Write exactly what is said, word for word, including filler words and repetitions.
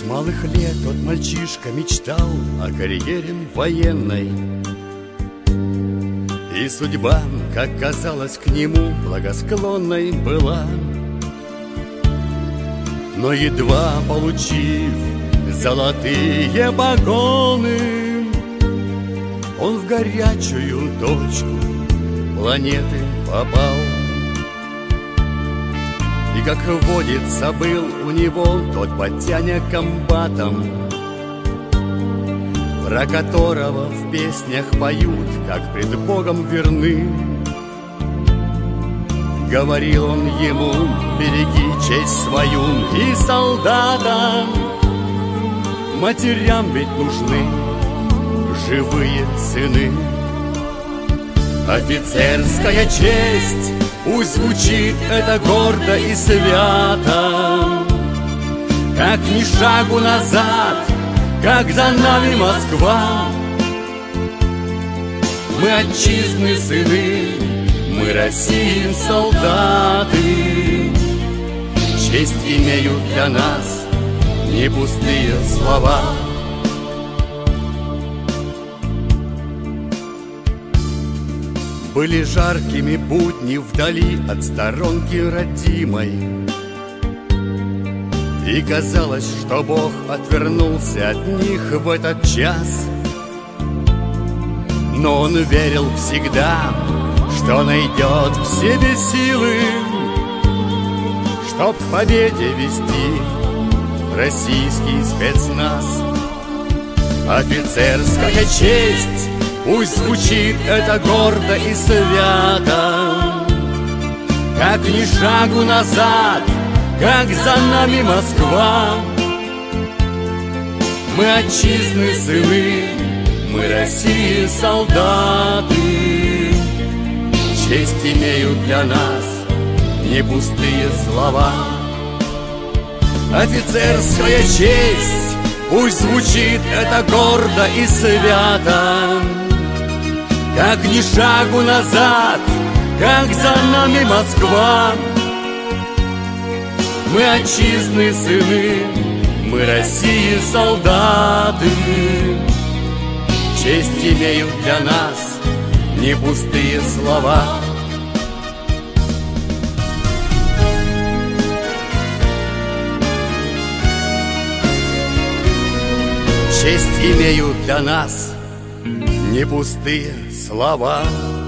малых лет тот мальчишка мечтал о карьере военной. И судьба, как казалось, к нему благосклонной была. Но едва получив золотые погоны, он в горячую точку планеты попал. И, как водится, был у него тот батяня комбатом, про которого в песнях поют, как пред Богом верны. Говорил он ему: береги честь свою, и солдатам, матерям ведь нужны живые сыны. Офицерская честь, пусть звучит это гордо и свято, как ни шагу назад, как за нами Москва. Мы отчизны сыны, мы России солдаты. Честь имеют для нас не пустые слова. Были жаркими будни вдали от сторонки родимой, и казалось, что Бог отвернулся от них в этот час. Но он верил всегда, что найдет в себе силы, чтоб к победе вести российский спецназ. Офицерская честь, пусть звучит это гордо и свято, как ни шагу назад, как за нами Москва. Мы отчизны сыны, мы России солдаты. Честь имеют для нас не пустые слова. Офицерская честь, пусть звучит это гордо и свято, как ни шагу назад, как за нами Москва. Мы отчизны сыны, мы России солдаты. Честь имеют для нас не пустые слова. Честь имеют для нас не пустые слова.